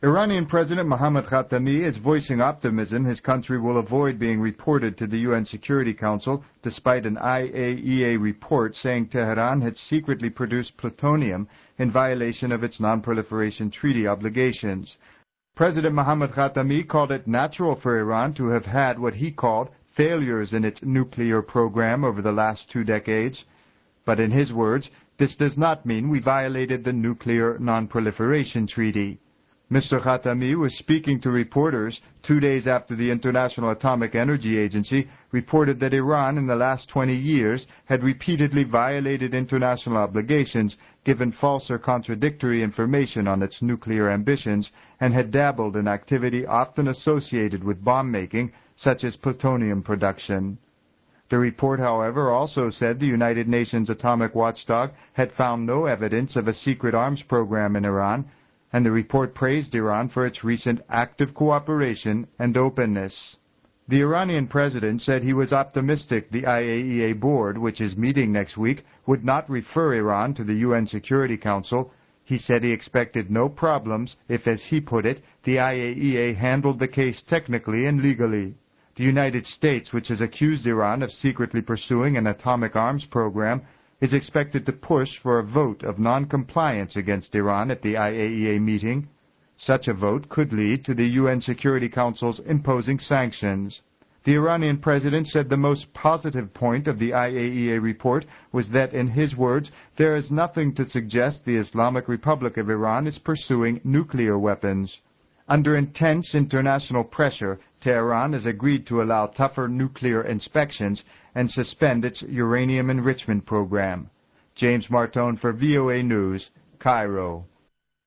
Iranian President Mohammad Khatami is voicing optimism his country will avoid being reported to the UN Security Council despite an IAEA report saying Tehran had secretly produced plutonium in violation of its non-proliferation treaty obligations. President Mohammad Khatami called it natural for Iran to have had what he called failures in its nuclear program over the last 2 decades. But in his words, this does not mean we violated the Nuclear Non-Proliferation Treaty. Mr. Khatami was speaking to reporters 2 days after the International Atomic Energy Agency reported that Iran in the last 20 years had repeatedly violated international obligations, given false or contradictory information on its nuclear ambitions, and had dabbled in activity often associated with bomb-making, such as plutonium production. The report, however, also said the United Nations atomic watchdog had found no evidence of a secret arms program in Iran, and the report praised Iran for its recent active cooperation and openness. The Iranian president said he was optimistic the IAEA board, which is meeting next week, would not refer Iran to the UN Security Council. He said he expected no problems if, as he put it, the IAEA handled the case technically and legally. The United States, which has accused Iran of secretly pursuing an atomic arms program, is expected to push for a vote of non-compliance against Iran at the IAEA meeting. Such a vote could lead to the UN Security Council's imposing sanctions. The Iranian president said the most positive point of the IAEA report was that, in his words, there is nothing to suggest the Islamic Republic of Iran is pursuing nuclear weapons. Under intense international pressure, Tehran has agreed to allow tougher nuclear inspections and suspend its uranium enrichment program. James Martone for VOA News, Cairo.